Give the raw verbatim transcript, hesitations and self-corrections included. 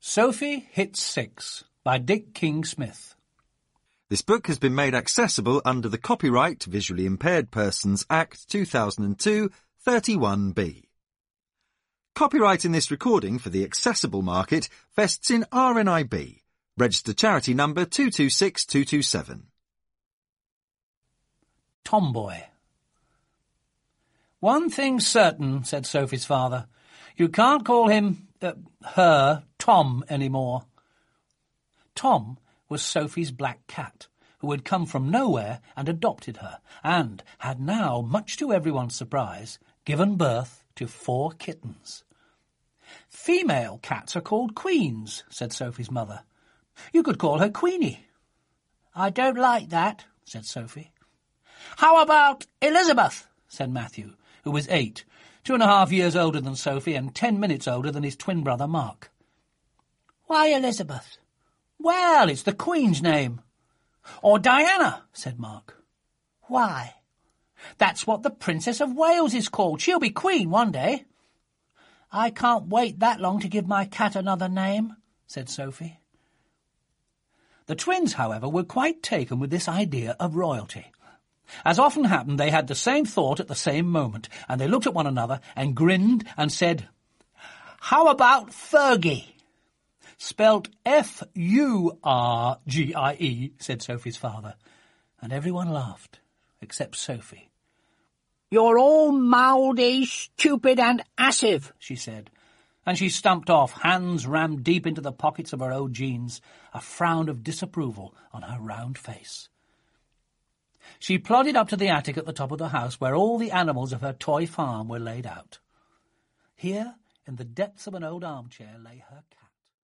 Sophie Hits Six by Dick King-Smith. This book has been made accessible under the Copyright Visually Impaired Persons Act two thousand two, thirty-one B. Copyright in this recording for the accessible market vests in R N I B, registered charity number two two six two two seven. Tomboy. One thing's certain, said Sophie's father. You can't call him, uh, her, Tom anymore. Tom was Sophie's black cat, who had come from nowhere and adopted her, and had now, much to everyone's surprise, given birth to four kittens. Female cats are called queens, said Sophie's mother. You could call her Queenie. I don't like that, said Sophie. How about Elizabeth, said Matthew, who was eight, two and a half years older than Sophie and ten minutes older than his twin brother Mark. Why Elizabeth? Well, it's the Queen's name. Or Diana, said Mark. Why? That's what the Princess of Wales is called. She'll be Queen one day. I can't wait that long to give my cat another name, said Sophie. The twins, however, were quite taken with this idea of royalty. As often happened, they had the same thought at the same moment, and they looked at one another and grinned and said, How about Fergie? Spelt F U R G I E, said Sophie's father, and everyone laughed, except Sophie. You're all mouldy, stupid and assive, she said, and she stumped off, hands rammed deep into the pockets of her old jeans, a frown of disapproval on her round face. She plodded up to the attic at the top of the house where all the animals of her toy farm were laid out. Here, in the depths of an old armchair, lay her cat.